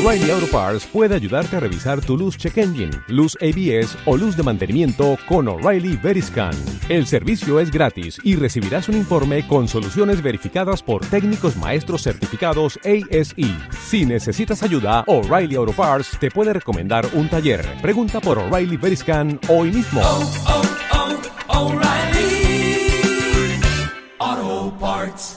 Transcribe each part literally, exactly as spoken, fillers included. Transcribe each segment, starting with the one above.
O'Reilly Auto Parts puede ayudarte a revisar tu luz check engine, luz A B S o luz de mantenimiento con O'Reilly Veriscan. El servicio es gratis y recibirás un informe con soluciones verificadas por técnicos maestros certificados A S E. Si necesitas ayuda, O'Reilly Auto Parts te puede recomendar un taller. Pregunta por O'Reilly Veriscan hoy mismo. Oh, oh, oh, O'Reilly Auto Parts.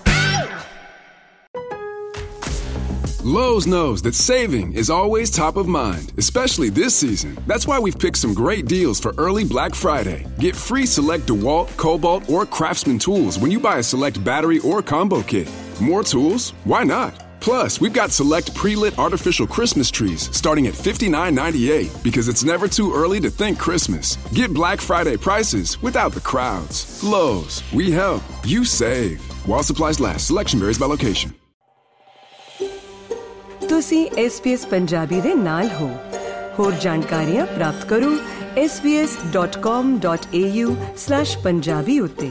Lowe's knows that saving is always top of mind, especially this season. That's why we've picked some great deals for early Black Friday. Get free select DeWalt, Cobalt, or Craftsman tools when you buy a select battery or combo kit. More tools? Why not? Plus, we've got select pre-lit artificial Christmas trees starting at fifty-nine ninety-eight because it's never too early to think Christmas. Get Black Friday prices without the crowds. Lowe's, we help, you save. While supplies last, selection varies by location. ਤੁਸੀਂ S B S Punjabi ਦੇ ਨਾਲ ਹੋ। ਹੋਰ ਜਾਣਕਾਰੀਆਂ ਪ੍ਰਾਪਤ ਕਰੋ S B S dot com dot A U slash Punjabi ਉੱਤੇ।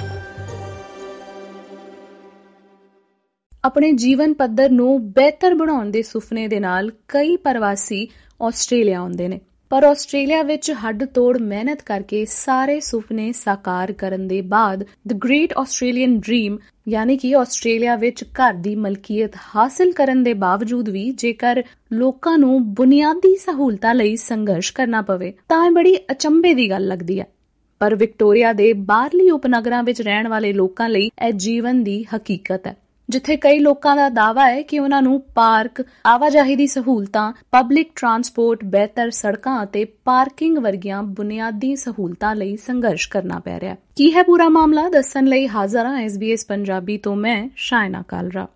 ਆਪਣੇ ਜੀਵਨ ਪੱਧਰ ਨੂੰ ਬਿਹਤਰ ਬਣਾਉਣ ਦੇ ਸੁਪਨੇ ਦੇ ਨਾਲ ਕਈ ਪ੍ਰਵਾਸੀ ਆਸਟ੍ਰੇਲੀਆ ਆਉਂਦੇ ਨੇ, ਪਰ ਆਸਟ੍ਰੇਲੀਆ ਵਿੱਚ ਹੱਡ ਤੋੜ ਮਿਹਨਤ ਕਰਕੇ ਸਾਰੇ ਸੁਪਨੇ ਸਾਕਾਰ ਕਰਨ ਦੇ ਬਾਅਦ ਦ ਗ੍ਰੇਟ ਆਸਟ੍ਰੇਲੀਅਨ ਡ੍ਰੀਮ ਯਾਨੀ ਕਿ ਆਸਟ੍ਰੇਲੀਆ ਵਿੱਚ ਘਰ ਦੀ ਮਲਕੀਅਤ ਹਾਸਲ ਕਰਨ ਦੇ ਬਾਵਜੂਦ ਵੀ ਜੇਕਰ ਲੋਕਾਂ ਨੂੰ ਬੁਨਿਆਦੀ ਸਹੂਲਤਾਂ ਲਈ ਸੰਘਰਸ਼ ਕਰਨਾ ਪਵੇ ਤਾਂ ਇਹ ਬੜੀ ਅਚੰਭੇ ਦੀ ਗੱਲ ਲੱਗਦੀ ਹੈ। ਪਰ ਵਿਕਟੋਰੀਆ ਦੇ ਬਾਹਰਲੀ ਉਪਨਗਰਾਂ ਵਿੱਚ ਰਹਿਣ ਵਾਲੇ ਲੋਕਾਂ ਲਈ ਇਹ ਜੀਵਨ ਦੀ ਹਕੀਕਤ ਹੈ, ਜਿੱਥੇ ਕਈ ਲੋਕਾਂ ਦਾ ਦਾਅਵਾ ਹੈ ਕਿ ਉਹਨਾਂ ਨੂੰ ਪਾਰਕ, ਆਵਾਜਾਈ ਦੀ ਸਹੂਲਤਾਂ, ਪਬਲਿਕ ਟਰਾਂਸਪੋਰਟ, ਬਿਹਤਰ ਸੜਕਾਂ ਅਤੇ ਪਾਰਕਿੰਗ ਵਰਗੀਆਂ ਬੁਨਿਆਦੀ ਸਹੂਲਤਾਂ ਲਈ ਸੰਘਰਸ਼ ਕਰਨਾ ਪੈ ਰਿਹਾ। ਕੀ ਹੈ ਪੂਰਾ ਮਾਮਲਾ, ਦੱਸਣ ਲਈ ਹਾਜ਼ਰ ਹਾਂ ਐਸ ਬੀ ਐਸ ਪੰਜਾਬੀ ਤੋਂ ਮੈਂ ਸ਼ਾਇਨਾ ਕਾਲਰਾ।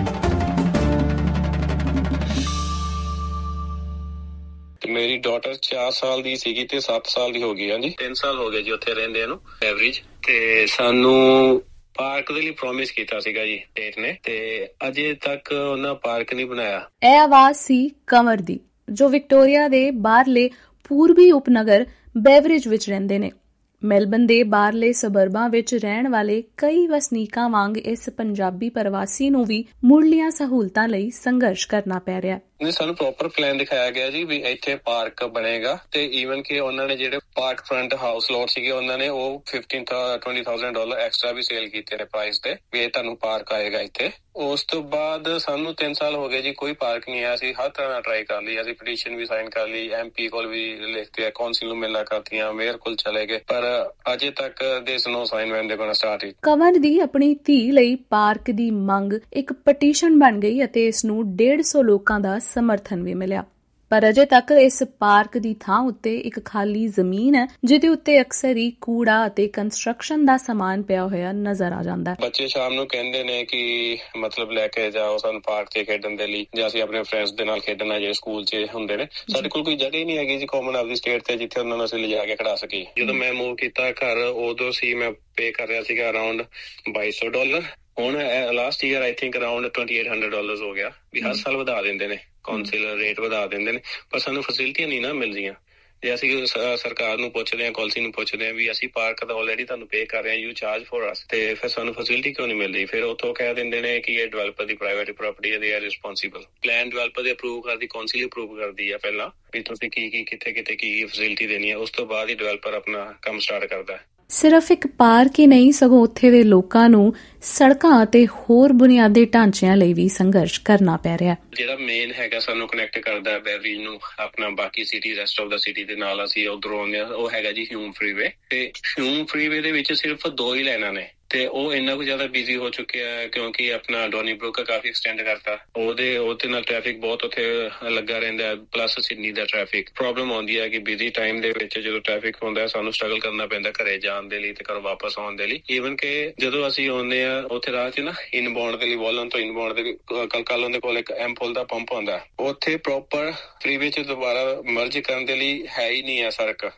ਮੇਰੀ ਡਾਟਰ ਚਾਰ ਸਾਲ ਦੀ ਸੀਗੀ ਤੇ ਸੱਤ ਸਾਲ ਦੀ ਹੋ ਗਈ ਆ ਜੀ। ਤਿੰਨ ਸਾਲ ਹੋ ਗਏ ਜੀ ਉੱਥੇ ਰਹਿੰਦੇ ਨੂੰ ਐਵਰੇਜ। ਤੇ ਸਾਨੂੰ ਪਾਰਕ ਦੇ ਲਈ ਪ੍ਰੋਮਿਸ ਕੀਤਾ ਸੀਗਾ ਜੀ ਸਟੇਟ ਨੇ, ਤੇ ਅਜੇ ਤੱਕ ਉਹਨਾਂ ਪਾਰਕ ਨਹੀਂ ਬਣਾਇਆ। ਇਹ ਆਵਾਜ਼ ਸੀ ਕੰਵਰ ਦੀ, ਜੋ ਵਿਕਟੋਰੀਆ ਦੇ ਬਾਹਰਲੇ ਪੂਰਬੀ ਉਪਨਗਰ ਬੇਵਰਿਜ ਵਿੱਚ ਰਹਿੰਦੇ ਨੇ। ਮੈਲਬਨ ਦੇ ਬਾਹਰਲੇ ਸਬਰਬਾਂ ਵਿੱਚ ਰਹਿਣ ਵਾਲੇ ਕਈ ਵਸਨੀਕਾਂ ਵਾਂਗ ਇਸ ਪੰਜਾਬੀ ਪ੍ਰਵਾਸੀ ਨੂੰ ਵੀ ਮੁੱਢਲੀਆਂ ਸਹੂਲਤਾਂ ਲਈ ਸੰਘਰਸ਼ ਕਰਨਾ ਪੈ ਰਿਹਾ। ਸਾਨੂੰ ਪ੍ਰੋਪਰ ਪਲਾਨ ਦਿਖਾਇਆ ਗਿਆ ਜੀ ਵੀ ਇੱਥੇ ਪਾਰਕ ਬਣੇਗਾ, ਤੇ ਈਵਨ ਕਿ ਉਹਨਾਂ ਨੇ ਜਿਹੜੇ ਪਾਰਕ ਫਰੰਟ ਹਾਊਸ ਲੋਟ ਸੀਗੇ ਉਹਨਾਂ ਨੇ ਉਹ fifteen twenty thousand dollar extra ਵੀ ਸੇਲ ਕੀਤੇ ਨੇ ਪ੍ਰਾਈਸ ਤੇ, ਵੀ ਇਹ ਤੁਹਾਨੂੰ ਪਾਰਕ ਆਏਗਾ ਇੱਥੇ। ਉਸ ਤੋਂ ਬਾਅਦ ਸਾਨੂੰ ਤਿੰਨ ਸਾਲ ਹੋ ਗਏ ਜੀ, ਕੋਈ ਪਾਰਕ ਨਹੀਂ ਆਇਆ। ਅਸੀਂ ਹਰ ਤਰ੍ਹਾਂ ਨਾਲ ਟਰਾਈ ਕਰ ਲਈ, ਅਸੀਂ ਪਟੀਸ਼ਨ ਵੀ ਸਾਈਨ ਕਰ ਲਈ, ਐਮ ਪੀ ਕੋਲ ਵੀ ਲਿਖਤੇ, ਕੌਂਸਲ ਨੂੰ ਮਿਲਣਾ ਕਰਤੀਆਂ, ਮੇਅਰ ਕੋਲ ਚਲੇ ਗਏ, ਪਰ ਅਜੇ ਤੱਕ ਦੇਸ ਨੋ sign when they gonna start it. Kanwar ਦੀ ਆਪਣੀ ਧੀ ਲਈ ਪਾਰਕ ਦੀ ਮੰਗ ਇੱਕ ਪਟੀਸ਼ਨ ਬਣ ਗਈ ਅਤੇ ਇਸ ਨੂੰ ਡੇਢ ਸੌ ਲੋਕਾਂ ਦਾ ਸਮਰਥਨ ਵੀ ਮਿਲਿਆ। ਪਰ ਅਜੇ ਤੱਕ ਇਸ ਪਾਰਕ ਦੀ ਥਾਂ ਉੱਤੇ ਇੱਕ ਖਾਲੀ ਜ਼ਮੀਨ ਹੈ, ਜਿਹਦੇ ਉੱਤੇ ਅਕਸਰ ਹੀ ਕੂੜਾ ਅਤੇ ਕੰਸਟਰਕਸ਼ਨ ਦਾ ਸਮਾਨ ਪਿਆ ਹੋਇਆ ਨਜ਼ਰ ਆ ਜਾਂਦਾ ਹੈ। ਬੱਚੇ ਸ਼ਾਮ ਨੂੰ ਕਹਿੰਦੇ ਨੇ ਕਿ ਮਤਲਬ ਲੈ ਕੇ ਜਾਓ ਸਾਨੂੰ ਪਾਰਕ 'ਚ ਖੇਡਣ ਦੇ ਲਈ, ਜਾਂ ਅਸੀਂ ਆਪਣੇ ਫਰੈਂਡਸ ਦੇ ਨਾਲ ਖੇਡਣਾ ਜੇ ਸਕੂਲ 'ਚ ਹੁੰਦੇ ਨੇ। ਸਾਡੇ ਕੋਲ ਕੋਈ ਜਗ੍ਹਾ ਹੀ ਨਹੀਂ ਹੈਗੀ ਜੀ ਕਾਮਨ ਆਫ ਦੀ ਸਟੇਟ ਤੇ ਜਿੱਥੇ ਉਹਨਾਂ ਨੂੰ ਅਸੀਂ ਲਿਜਾ ਕੇ ਖੜਾ ਸਕੀਏ। ਜਦੋਂ ਮੈਂ ਮੂਵ ਕੀਤਾ ਘਰ, ਉਦੋਂ ਸੀ ਮੈਂ ਪੇ ਕਰ ਰਿਹਾ ਸੀਗਾ ਅਰਾਊਂਡ ਬਾਈ ਸੌ ਡਾਲਰ। ਹੁਣ last year I think around twenty eight hundred dollar ਹੋ ਗਿਆ। ਵੀ ਹਰ ਸਾਲ ਵਧਾ ਦਿੰਦੇ ਨੇ, ਕੌਂਸਲ ਰੇਟ ਵਧਾ ਦਿੰਦੇ ਨੇ, ਪਰ ਸਾਨੂੰ ਫੈਸਿਲਿਟੀਆਂ ਨਹੀਂ ਨਾ ਮਿਲ ਰਹੀਆਂ। ਜੇ ਅਸੀਂ ਸਰਕਾਰ ਨੂੰ ਪੁੱਛਦੇ ਹਾਂ, ਕਾਲਸੀ ਨੂੰ ਪੁੱਛਦੇ ਹਾਂ ਵੀ ਅਸੀਂ ਪਾਰਕ ਤਾਂ ਆਲਰੇਡੀ ਤੁਹਾਨੂੰ ਪੇ ਕਰ ਰਹੇ ਹਾਂ, ਯੂ ਚਾਰਜ ਫॉर ਅਸ, ਤੇ ਫਿਰ ਸਾਨੂੰ ਫੈਸਿਲਿਟੀ ਕਿਉਂ ਨਹੀਂ ਮਿਲ ਰਹੀ? ਫਿਰ ਉੱਥੋਂ ਕਹਿ ਦਿੰਦੇ ਨੇ ਕਿ ਇਹ ਡਿਵੈਲਪਰ ਦੀ ਪ੍ਰਾਈਵੇਟ ਪ੍ਰਾਪਰਟੀ ਹੈ, they are responsible. Plan developer ਦੇ ਅਪਰੂਵ ਕਰਦੀ, ਕਾਉਂਸਿਲ ਅਪਰੂਵ ਕਰਦੀ ਆ ਪਹਿਲਾਂ ਵੀ ਤੁਸੀਂ ਕੀ ਕੀ ਕਿੱਥੇ ਕਿੱਥੇ ਕੀ ਕੀ ਫੈਸਿਲਿਟੀ ਦੇਣੀ ਹੈ, ਉਸ ਤੋਂ ਬਾਅਦ ਹੀ ਡਿਵੈਲਪਰ ਆਪਣਾ ਕੰਮ ਸਟਾਰਟ ਕਰਦਾ ਹੈ। ਸਿਰਫ ਇੱਕ ਪਾਰਕ ਹੀ ਨਹੀਂ, ਸਗੋਂ ਉੱਥੇ ਦੇ ਲੋਕਾਂ ਨੂੰ ਸੜਕਾਂ ਅਤੇ ਹੋਰ ਬੁਨਿਆਦੀ ਢਾਂਚਿਆਂ ਲਈ ਵੀ ਸੰਘਰਸ਼ ਕਰਨਾ ਪੈ ਰਿਹਾ। ਜਿਹੜਾ ਮੇਨ ਹੈਗਾ ਸਾਨੂੰ ਕਨੈਕਟ ਕਰਦਾ ਬੈਵਰਿਜ ਨੂੰ ਆਪਣਾ ਬਾਕੀ city, rest of the city ਦੇ ਨਾਲ, ਅਸੀਂ ਉਧਰੋਂ ਆਉਂਦੇ ਹਾਂ, ਉਹ ਹੈਗਾ ਜੀ ਹਿਊਮ ਫਰੀਵੇ। ਤੇ ਹਿਊਮ ਫਰੀਵੇ ਦੇ ਵਿੱਚ ਸਿਰਫ ਦੋ ਹੀ ਲਾਈਨਾਂ ਨੇ, ਤੇ ਉਹ ਇੰਨਾ ਕੁ ਜ਼ਿਆਦਾ ਬਿਜ਼ੀ ਹੋ ਚੁੱਕਿਆ ਹੈ ਕਿਉਂਕਿ ਆਪਣਾ ਡੋਨੀਬਰੁਕ ਕਾਫੀ ਐਕਸਟੈਂਡ ਕਰਤਾ। ਉਹਦੇ ਉਹਦੇ ਨਾਲ ਟ੍ਰੈਫਿਕ ਬਹੁਤ ਉੱਥੇ ਲੱਗਾ ਰਹਿੰਦਾ, ਪਲੱਸ ਸਿਡਨੀ ਦਾ ਟ੍ਰੈਫਿਕ। ਪ੍ਰੋਬਲਮ ਆਉਂਦੀ ਹੈ ਕਿ ਬਿਜ਼ੀ ਟਾਈਮ ਦੇ ਵਿੱਚ ਜਦੋਂ ਟ੍ਰੈਫਿਕ ਹੁੰਦਾ ਸਾਨੂੰ ਸਟਰਗਲ ਕਰਨਾ ਪੈਂਦਾ ਘਰੇ ਜਾਣ ਦੇ ਲਈ ਤੇ ਘਰੋਂ ਵਾਪਸ ਆਉਣ ਦੇ ਲਈ। ਈਵਨ ਕਿ ਜਦੋਂ ਅਸੀਂ ਆਉਂਦੇ ਆ ਉੱਥੇ ਰਾਹ 'ਚ ਨਾ ਇਨਬਾਉਂਡ ਦੇ ਲਈ, ਵੋਲਨ ਤੋਂ ਇਨਬਾਉਂਡ ਦੇ ਕਲਕਲ ਦੇ ਕੋਲ ਇੱਕ ਐਮਪੋਲ ਦਾ ਪੰਪ ਆਉਂਦਾ, ਉੱਥੇ ਪ੍ਰੋਪਰ ਫਰੀਵੇ 'ਚ ਦੁਬਾਰਾ ਮਰਜ ਕਰਨ ਦੇ ਲਈ ਹੈ ਹੀ ਨਹੀਂ ਹੈ ਸੜਕ।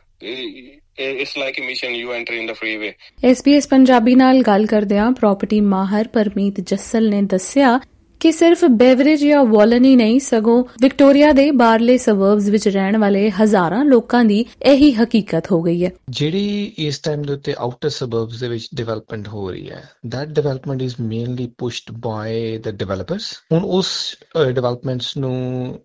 It's like a mission you enter in the freeway. S B S Punjabi ਨਾਲ ਗੱਲ ਕਰਦਿਆਂ ਪ੍ਰੋਪਰਟੀ ਮਾਹਰ ਪਰਮੀਤ ਜੱਸਲ ਨੇ ਦੱਸਿਆ ਕਿ ਸਿਰਫ ਬੇਵਰਿਜ ਜਾਂ ਵੋਲਨ ਹੀ ਨਹੀਂ, ਸਗੋਂ ਵਿਕਟੋਰੀਆ ਦੇ ਬਾਹਰਲੇ ਸਬਰਬਸ ਵਿੱਚ ਰਹਿਣ ਵਾਲੇ ਹਜ਼ਾਰਾਂ ਲੋਕਾਂ ਦੀ ਇਹੀ ਹਕੀਕਤ ਹੋ ਗਈ ਹੈ। ਜਿਹੜੀ ਇਸ ਟਾਈਮ ਦੇ ਉੱਤੇ ਆਊਟਰ ਸਬਰਬਸ ਦੇ ਵਿੱਚ ਡਿਵੈਲਪਮੈਂਟ ਹੋ ਰਹੀ ਹੈ, that development is mainly pushed by the developers. ਹੁਣ ਉਸ ਡਿਵੈਲਪਮੈਂਟਸ ਨੂੰ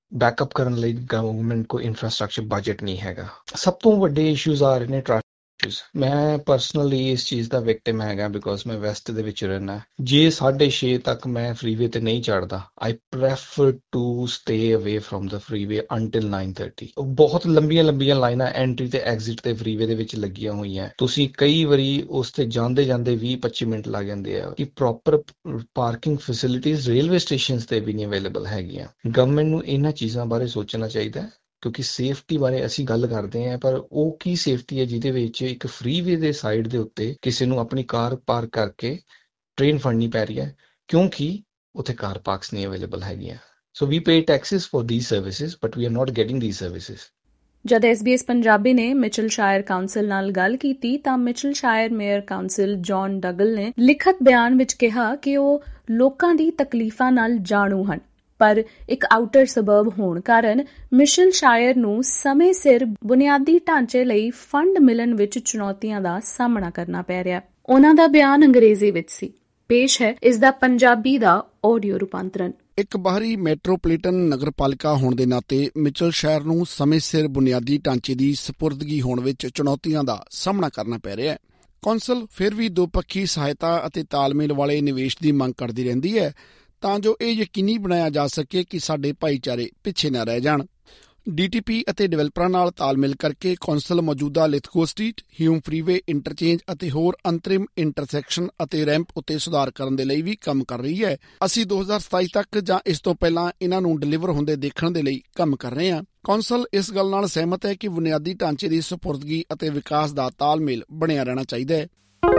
ਬੈਕਅਪ ਕਰਨ ਲਈ ਗਵਰਨਮੈਂਟ ਕੋਲ ਇਨਫਰਾਸਟ੍ਰਕਚਰ ਬਜਟ ਨਹੀਂ ਹੈਗਾ। ਸਭ ਤੋਂ ਵੱਡੇ ਇਸ਼ੂਜ਼ ਆ ਰਹੇ ਨੇ ਟ੍ਰੈਫਿਕ ਇਸ਼ੂਜ਼। ਮੈਂ ਪਰਸਨਲੀ ਇਸ ਚੀਜ਼ ਦਾ ਵਿਕਟਿਮ ਹੈਗਾ ਬਿਕੋਜ਼ ਮੈਂ ਵੈਸਟ ਦੇ ਵਿੱਚ ਰਹਿਣਾ। ਜੇ ਸਾਢੇ ਛੇ ਤੱਕ ਮੈਂ ਫਰੀਵੇ ਤੇ ਨਹੀਂ ਚੜਦਾ, I prefer to stay away from the freeway until nine thirty. ਬਹੁਤ ਲੰਬੀਆਂ ਲੰਬੀਆਂ ਲਾਈਨਾਂ ਐਂਟਰੀ ਤੇ ਐਗਜ਼ਿਟ ਤੇ ਫਰੀਵੇ ਦੇ ਵਿੱਚ ਲੱਗੀਆਂ ਹੋਈਆਂ। ਤੁਸੀਂ ਕਈ ਵਾਰੀ ਉਸ ਤੇ ਜਾਂਦੇ ਜਾਂਦੇ ਵੀਹ ਪੱਚੀ ਮਿੰਟ ਲੱਗ ਜਾਂਦੇ ਆ ਕਿ proper parking facilities railway stations ਤੇ ਵੀ ਨਹੀਂ ਅਵੇਲੇਬਲ ਹੈਗੀਆਂ। ਗਵਰਨਮੈਂਟ ਨੂੰ ਇਹਨਾਂ ਚੀਜ਼ਾਂ ਬਾਰੇ ਸੋਚਣਾ ਚਾਹੀਦਾ ਕਿਉਂਕਿ ਸੇਫਟੀ ਬਾਰੇ ਅਸੀਂ ਗੱਲ ਕਰਦੇ ਹਾਂ, ਪਰ ਉਹ ਕੀ ਸੇਫਟੀ ਹੈ ਜਿਹਦੇ ਵਿੱਚ ਇੱਕ ਫਰੀਵੇ ਦੇ ਸਾਈਡ ਦੇ ਉੱਤੇ ਕਿਸੇ ਨੂੰ ਆਪਣੀ ਕਾਰ ਪਾਰਕ ਕਰਕੇ ਟ੍ਰੇਨ ਫੜਨੀ ਪੈ ਰਹੀ ਹੈ ਕਿਉਂਕਿ ਉੱਥੇ ਕਾਰ ਪਾਰਕਸ ਨਹੀਂ ਅਵੇਲੇਬਲ ਹੈਗੀਆਂ। So we pay taxes for these services but we are not getting these services। ਜਦ ਐਸ ਬੀ ਐਸ ਪੰਜਾਬੀ ਨੇ ਮਿਚਲ ਸ਼ਾਇਰ ਕਾਉਂਸਲ ਨਾਲ ਗੱਲ ਕੀਤੀ ਤਾਂ ਮਿਚਲ ਸ਼ਾਇਰ ਮੇਅਰ ਕਾਉਂਸਲ ਜੌਨ ਡਗਲ ਨੇ ਲਿਖਤ ਬਿਆਨ ਵਿੱਚ ਕਿਹਾ ਕਿ ਉਹ ਲੋਕਾਂ ਦੀ ਤਕਲੀਫਾਂ ਨਾਲ ਜਾਣੂ ਹਨ, ਪਰ ਇੱਕ ਆਊਟਰ ਸਬਰਬ ਹੋਣ ਕਾਰਨ ਮਿਸ਼ਲ ਸ਼ਾਇਰ ਨੂੰ ਸਮੇਂ ਸਿਰ ਬੁਨਿਆਦੀ ਢਾਂਚੇ ਲਈ ਫੰਡ ਮਿਲਣ ਵਿੱਚ ਚੁਣੌਤੀਆਂ ਦਾ ਸਾਹਮਣਾ ਕਰਨਾ ਪੈ ਰਿਹਾ। ਉਹਨਾਂ ਦਾ ਬਿਆਨ ਅੰਗਰੇਜ਼ੀ ਵਿੱਚ ਸੀ। ਪੇਸ਼ ਹੈ ਇਸ ਦਾ ਪੰਜਾਬੀ ਦਾ ਆਡੀਓ ਰੂਪਾਂਤਰਨ। ਇੱਕ ਬਾਹਰੀ ਮੈਟਰੋਪੋਲੀਟਨ ਨਗਰਪਾਲਿਕਾ ਹੋਣ ਦੇ ਨਾਤੇ ਮਿਚਲ ਸ਼ਹਿਰ ਨੂੰ ਸਮੇਂ ਸਿਰ ਬੁਨਿਆਦੀ ਢਾਂਚੇ ਦੀ ਸਪੁਰਦਗੀ ਹੋਣ ਵਿੱਚ ਚੁਣੌਤੀਆਂ ਦਾ ਸਾਹਮਣਾ ਕਰਨਾ ਪੈ ਰਿਹਾ ਹੈ। ਕੌਂਸਲ ਫਿਰ ਵੀ ਦੋਪੱਖੀ ਸਹਾਇਤਾ ਅਤੇ ਤਾਲਮੇਲ ਵਾਲੇ ਨਿਵੇਸ਼ ਦੀ ਮੰਗ ਕਰਦੀ ਰਹਿੰਦੀ ਹੈ ਤਾਂ ਜੋ ਇਹ ਯਕੀਨੀ ਬਣਾਇਆ ਜਾ ਸਕੇ ਕਿ ਸਾਡੇ ਭਾਈਚਾਰੇ ਪਿੱਛੇ ਨਾ ਰਹਿ ਜਾਣ। ਡੀ ਟੀ ਪੀ ਅਤੇ ਡਿਵੈਲਪਰਾਂ ਨਾਲ ਤਾਲਮੇਲ ਕਰਕੇ ਕੌਂਸਲ ਮੌਜੂਦਾ ਲਿਥਗੋ ਸਟਰੀਟ, ਹਿਊਮ ਫਰੀਵੇ ਇੰਟਰਚੇਂਜ ਅਤੇ ਹੋਰ ਅੰਤਰਿਮ ਇੰਟਰਸੈਕਸ਼ਨ ਅਤੇ ਰੈਂਪ ਉੱਤੇ ਸੁਧਾਰ ਕਰਨ ਦੇ ਲਈ ਵੀ ਕੰਮ ਕਰ ਰਹੀ ਹੈ। ਅਸੀਂ ਦੋ ਹਜ਼ਾਰ ਸਤਾਈ ਤੱਕ ਜਾਂ ਇਸ ਤੋਂ ਪਹਿਲਾਂ ਇਹਨਾਂ ਨੂੰ ਡਿਲੀਵਰ ਹੁੰਦੇ ਦੇਖਣ ਦੇ ਲਈ ਕੰਮ ਕਰ ਰਹੇ ਹਾਂ। ਕੌਂਸਲ ਇਸ ਗੱਲ ਨਾਲ ਸਹਿਮਤ ਹੈ ਕਿ ਬੁਨਿਆਦੀ ਢਾਂਚੇ ਦੀ ਸਪੁਰਦਗੀ ਅਤੇ ਵਿਕਾਸ ਦਾ ਤਾਲਮੇਲ ਬਣਿਆ ਰਹਿਣਾ ਚਾਹੀਦਾ ਹੈ।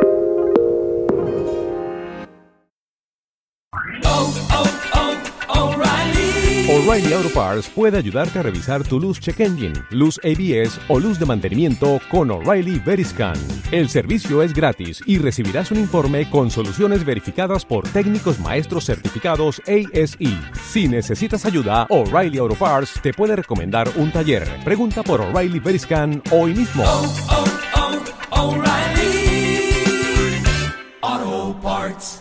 O'Reilly Auto Parts puede ayudarte a revisar tu luz check engine, luz A B S o luz de mantenimiento con O'Reilly Veriscan. El servicio es gratis y recibirás un informe con soluciones verificadas por técnicos maestros certificados A S E. Si necesitas ayuda, O'Reilly Auto Parts te puede recomendar un taller. Pregunta por O'Reilly Veriscan hoy mismo. Oh, oh, oh, O'Reilly Auto Parts.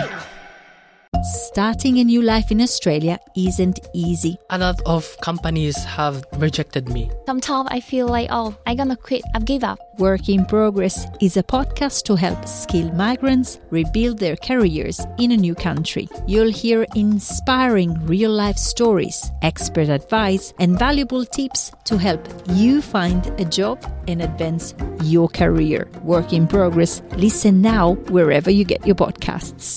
Starting a new life in Australia isn't easy. A lot of companies have rejected me. Sometimes I feel like, oh, I'm gonna quit, I've give up. Work in Progress is a podcast to help skilled migrants rebuild their careers in a new country. You'll hear inspiring real-life stories, expert advice, and valuable tips to help you find a job and advance your career. Work in Progress. Listen now wherever you get your podcasts.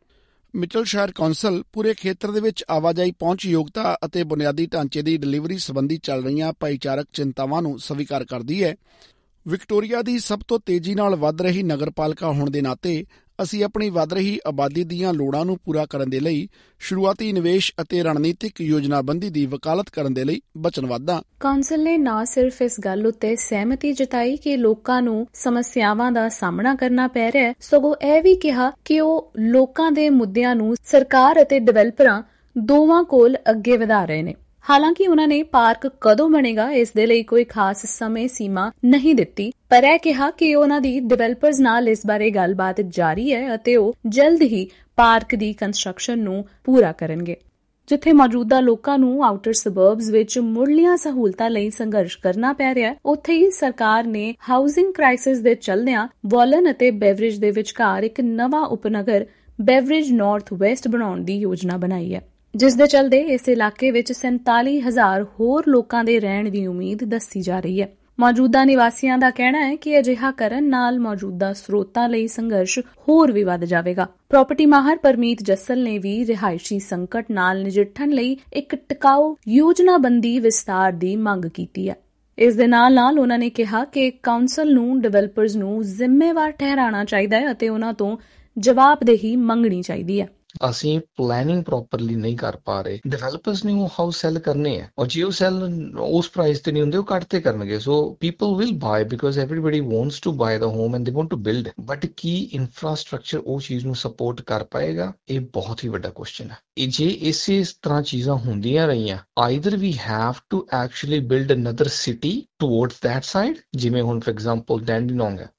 ਮਿਚਲ ਸ਼ਹਿਰ council ਪੂਰੇ ਖੇਤਰ ਦੇ ਵਿੱਚ ਆਵਾਜਾਈ ਪਹੁੰਚ ਯੋਗਤਾ ਅਤੇ ਬੁਨਿਆਦੀ ਢਾਂਚੇ ਦੀ ਡਿਲੀਵਰੀ ਸੰਬੰਧੀ ਚੱਲ ਰਹੀਆਂ ਭਾਈਚਾਰਕ ਚਿੰਤਾਵਾਂ ਨੂੰ ਸਵੀਕਾਰ ਕਰਦੀ ਹੈ। ਵਿਕਟੋਰੀਆ ਦੀ ਸਭ ਤੋਂ ਤੇਜ਼ੀ ਨਾਲ ਵੱਧ ਰਹੀ ਨਗਰਪਾਲਿਕਾ ਹੋਣ ਦੇ ਨਾਤੇ ਅਸੀਂ ਆਪਣੀ ਵੱਧ ਰਹੀ ਆਬਾਦੀ ਦੀਆਂ ਲੋੜਾਂ ਨੂੰ ਪੂਰਾ ਕਰਨ ਦੇ ਲਈ ਸ਼ੁਰੂਆਤੀ ਨਿਵੇਸ਼ ਅਤੇ ਰਣਨੀਤਿਕ ਯੋਜਨਾਬੰਦੀ ਦੀ ਵਕਾਲਤ ਕਰਨ ਦੇ ਲਈ ਵਚਨਬੱਧ ਹਾਂ। ਕੌਂਸਲ ਨੇ ਨਾ ਸਿਰਫ ਇਸ ਗੱਲ ਉੱਤੇ ਸਹਿਮਤੀ ਜਤਾਈ ਕਿ ਲੋਕਾਂ ਨੂੰ ਸਮੱਸਿਆਵਾਂ ਦਾ ਸਾਹਮਣਾ ਕਰਨਾ ਪੈ ਰਿਹਾ ਹੈ, ਸਗੋਂ ਇਹ ਵੀ ਕਿਹਾ ਕਿ ਉਹ ਲੋਕਾਂ ਦੇ ਮੁੱਦਿਆਂ ਨੂੰ ਸਰਕਾਰ ਅਤੇ ਡਿਵੈਲਪਰਾਂ ਦੋਵਾਂ ਕੋਲ ਅੱਗੇ ਵਧਾ ਰਹੇ ਨੇ। ਹਾਲਾਂਕਿ ਉਹਨਾਂ ਨੇ ਪਾਰਕ ਕਦੋਂ ਬਣੇਗਾ ਇਸ ਦੇ ਲਈ ਕੋਈ ਖਾਸ ਸਮੇਂ ਸੀਮਾ ਨਹੀਂ ਦਿੱਤੀ, ਪਰ ਇਹ ਕਿਹਾ ਕਿ ਉਹਨਾਂ ਦੀ ਡਿਵੈਲਪਰਸ ਨਾਲ ਇਸ ਬਾਰੇ ਗੱਲਬਾਤ ਜਾਰੀ ਹੈ ਅਤੇ ਉਹ ਜਲਦ ਹੀ ਪਾਰਕ ਦੀ ਕੰਸਟਰਕਸ਼ਨ ਨੂੰ ਪੂਰਾ ਕਰਨਗੇ। ਜਿੱਥੇ ਮੌਜੂਦਾ ਲੋਕਾਂ ਨੂੰ ਆਊਟਰ ਸਬਰਬਸ ਵਿੱਚ ਮੁੱਢਲੀਆਂ ਸਹੂਲਤਾਂ ਲਈ ਸੰਘਰਸ਼ ਕਰਨਾ ਪੈ ਰਿਹਾ, ਉੱਥੇ ਹੀ ਸਰਕਾਰ ਨੇ ਹਾਊਸਿੰਗ ਕ੍ਰਾਈਸਿਸ ਦੇ ਚੱਲਦਿਆਂ ਵੋਲਨ ਅਤੇ ਬੈਵਰਿਜ ਦੇ ਵਿਚਕਾਰ ਇੱਕ ਨਵਾਂ ਉਪਨਗਰ ਬੈਵਰਿਜ ਨਾਰਥ ਵੈਸਟ ਬਣਾਉਣ ਦੀ ਯੋਜਨਾ ਬਣਾਈ ਹੈ, ਜਿਸ ਦੇ ਚਲਦੇ ਇਸ ਇਲਾਕੇ ਵਿੱਚ ਸੈਂਤਾਲੀ ਹਜ਼ਾਰ ਹੋਰ ਲੋਕਾਂ ਦੇ ਰਹਿਣ ਦੀ ਉਮੀਦ ਦੱਸੀ ਜਾ ਰਹੀ ਹੈ। ਮੌਜੂਦਾ ਨਿਵਾਸੀਆਂ ਦਾ ਕਹਿਣਾ ਹੈ ਕਿ ਅਜਿਹਾ ਕਰਨ ਨਾਲ ਮੌਜੂਦਾ ਸਰੋਤਾਂ ਲਈ ਸੰਘਰਸ਼ ਹੋਰ ਵੀ ਵੱਧ ਜਾਵੇਗਾ। ਪ੍ਰਾਪਰਟੀ ਮਾਹਰ ਪਰਮੀਤ ਜੱਸਲ ਨੇ ਵੀ ਰਿਹਾਇਸ਼ੀ ਸੰਕਟ ਨਾਲ ਨਜਿੱਠਣ ਲਈ ਇੱਕ ਟਿਕਾਊ ਯੋਜਨਾਬੰਦੀ ਵਿਸਤਾਰ ਦੀ ਮੰਗ ਕੀਤੀ ਹੈ। ਇਸ ਦੇ ਨਾਲ ਨਾਲ ਉਹਨਾਂ ਨੇ ਕਿਹਾ ਕਿ ਕਾਉਂਸਲ ਨੂੰ ਡਿਵੈਲਪਰਸ ਨੂੰ ਜ਼ਿੰਮੇਵਾਰ ਠਹਿਰਾਉਣਾ ਚਾਹੀਦਾ ਹੈ ਅਤੇ ਉਹਨਾਂ ਤੋਂ ਜਵਾਬਦੇਹੀ ਮੰਗਣੀ ਚਾਹੀਦੀ ਹੈ। ਅਸੀਂ ਪਲੈਨਿੰਗ ਪ੍ਰੋਪਰਲੀ ਨਹੀਂ ਕਰ ਪਾ ਰਹੇ। ਡਿਵੈਲਪਰਸ ਨੇ ਉਹ ਹਾਊਸ ਸੈਲ ਕਰਨੇ ਆ ਔਰ ਜੇ ਉਹ ਸੈਲ ਉਸ ਪ੍ਰਾਈਸ ਤੇ ਨਹੀਂ ਹੁੰਦੇ ਉਹ ਘੱਟ ਤੇ ਕਰਨਗੇ। So people will buy because everybody wants to buy the home and they want to build, but ਕੀ ਇਨਫਰਾਸਟ੍ਰਕਚਰ ਉਹ ਚੀਜ਼ ਨੂੰ ਸਪੋਰਟ ਕਰ ਪਾਏਗਾ, ਇਹ ਬਹੁਤ ਹੀ ਵੱਡਾ ਕੁਐਸਚਨ ਹੈ। ਜੇ ਇਸੇ ਤਰ੍ਹਾਂ ਚੀਜ਼ਾਂ ਹੁੰਦੀਆਂ ਰਹੀਆਂ, either we have to actually build another city towards that side, ਜਿਵੇਂ ਹੁਣ ਫॉर ਐਗਜ਼ਾਮਪਲ ਡੈਂਡੀਨੋਂਗ ਹੈ,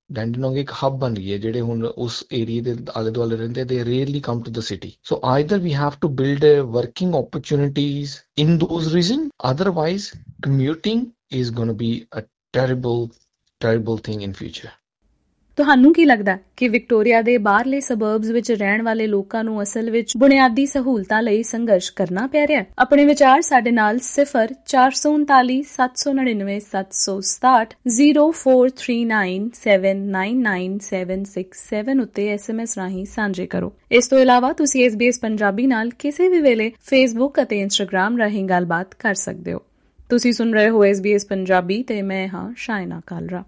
ਡੈਂਡਨੋਂਗ ਇੱਕ ਹੱਬ ਬਣ ਗਈ ਹੈ ਜਿਹੜੇ ਹੁਣ ਉਸ ਏਰੀਏ ਦੇ ਆਲੇ ਦੁਆਲੇ ਰਹਿੰਦੇ they rarely come to the city so either we have to build working opportunities in those region otherwise commuting is going to be a terrible terrible thing in future ਤੁਹਾਨੂੰ ਕੀ ਲੱਗਦਾ ਕਿ ਵਿਕਟੋਰੀਆ ਦੇ ਬਾਹਰਲੇ ਸਬਰਬਸ ਵਿੱਚ ਰਹਿਣ ਵਾਲੇ ਲੋਕਾਂ ਨੂੰ ਅਸਲ ਵਿੱਚ ਬੁਨਿਆਦੀ ਸਹੂਲਤਾਂ ਲਈ ਸੰਘਰਸ਼ ਕਰਨਾ ਪੈ ਰਿਹਾ ਹੈ? ਆਪਣੇ ਵਿਚਾਰ ਸਾਡੇ ਨਾਲ ਸਿਫਰ ਚਾਰ ਸੌ ਉਨਤਾਲੀ ਸੱਤ ਸੌ ਨੜਿਨਵੇਂ ਸੱਤ ਸੌ ਸਤਾਹਠ zero four three nine seven nine nine seven six seven ਉੱਤੇ ਐਸ ਐਮ ਐਸ ਰਾਹੀਂ ਸਾਂਝੇ ਕਰੋ। ਇਸ ਤੋਂ ਇਲਾਵਾ ਤੁਸੀਂ ਐਸ ਬੀ ਐਸ ਪੰਜਾਬੀ ਨਾਲ ਕਿਸੇ ਵੀ ਵੇਲੇ ਫੇਸਬੁੱਕ ਅਤੇ ਇੰਸਟਾਗ੍ਰਾਮ ਰਾਹੀਂ ਗੱਲਬਾਤ ਕਰ ਸਕਦੇ ਹੋ। ਤੁਸੀਂ ਸੁਣ ਰਹੇ ਹੋ ਐਸ ਬੀ ਐਸ ਪੰਜਾਬੀ ਤੇ ਮੈਂ ਹਾਂ ਸ਼ਾਇਨਾ ਕਾਲਰਾ।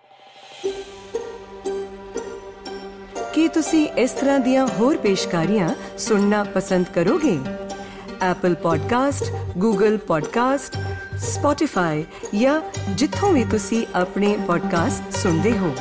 ਕੀ ਤੁਸੀਂ ਇਸ ਤਰ੍ਹਾਂ ਦੀਆਂ ਹੋਰ ਪੇਸ਼ਕਾਰੀਆਂ ਸੁਣਨਾ ਪਸੰਦ ਕਰੋਗੇ? Apple podcast, Google podcast, Spotify ਜਾਂ ਜਿੱਥੋਂ ਵੀ ਤੁਸੀਂ ਆਪਣੇ ਪੋਡਕਾਸਟ ਸੁਣਦੇ ਹੋ।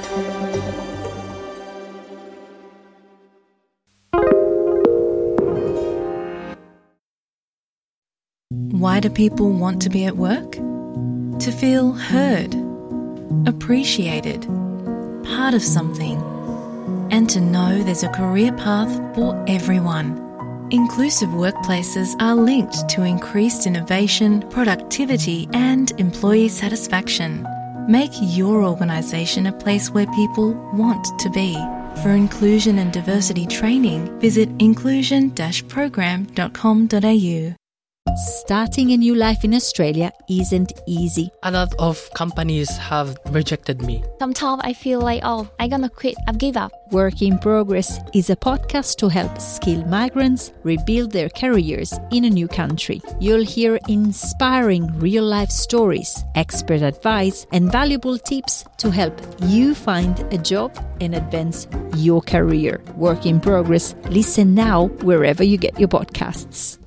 Why do people want to be at work? To feel heard, appreciated, part of something, and to know there's a career path for everyone. Inclusive workplaces are linked to increased innovation, productivity, and employee satisfaction. Make your organisation a place where people want to be. For inclusion and diversity training, visit inclusion dash program dot com dot a u. Starting a new life in Australia isn't easy. A lot of companies have rejected me. Sometimes I feel like, oh, I'm gonna quit. I've given up. Work in Progress is a podcast to help skilled migrants rebuild their careers in a new country. You'll hear inspiring real-life stories, expert advice, and valuable tips to help you find a job and advance your career. Work in Progress. Listen now wherever you get your podcasts.